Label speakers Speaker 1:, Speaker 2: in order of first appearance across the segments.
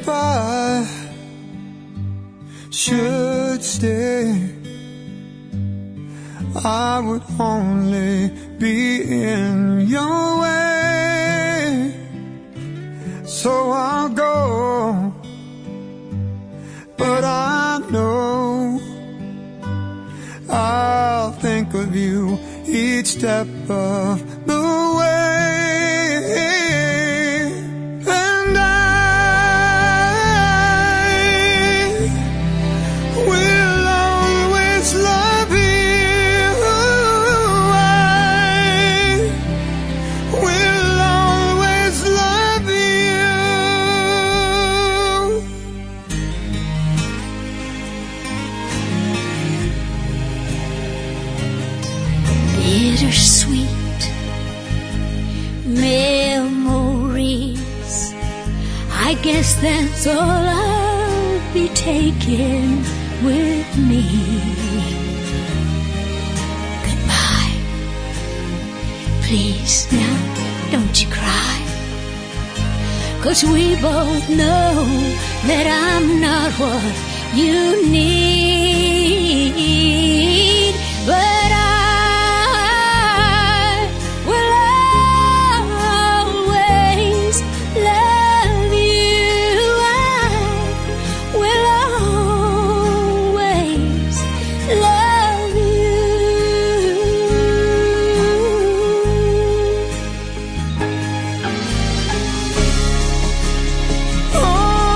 Speaker 1: if I should stay, I would only be in your way. So I'll go, but I know I'll think of you each step of the way. And I will always love you. I will always love you.
Speaker 2: Bittersweet memories, I guess that's all I'll be taking with me. Goodbye. Please now, don't you cry, 'cause we both know that I'm not what you need. But I will always love you. I will always love you.
Speaker 1: Oh,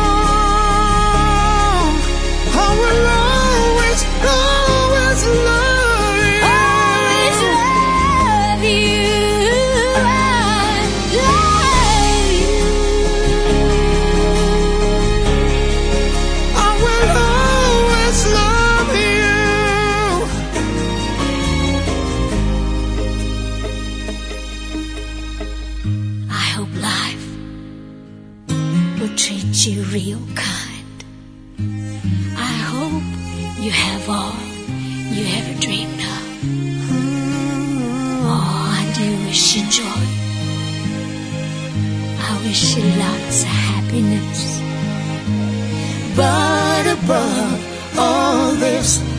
Speaker 1: I will always, always love you.
Speaker 2: Always love you. I love you.
Speaker 1: I will always love you.
Speaker 2: I hope life will treat you real kind. I hope you have all you ever dreamed of. Oh, I do wish you joy. I wish you lots of happiness.
Speaker 1: But above all this,